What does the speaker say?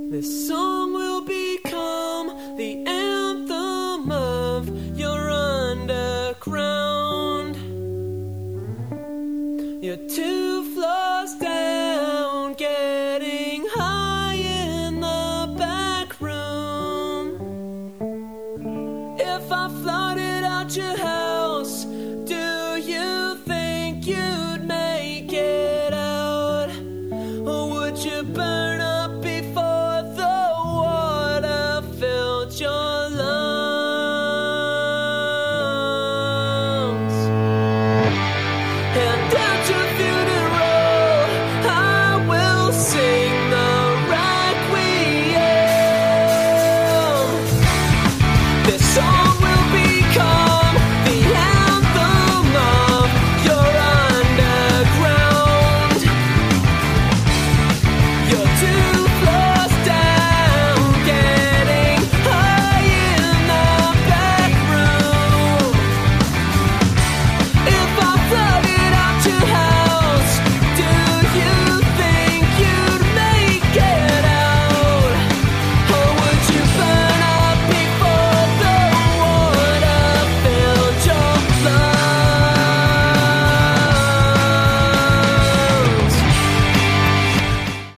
This song will become the anthem of your underground. You're 2 floors down, getting high in the back room. If I flooded out your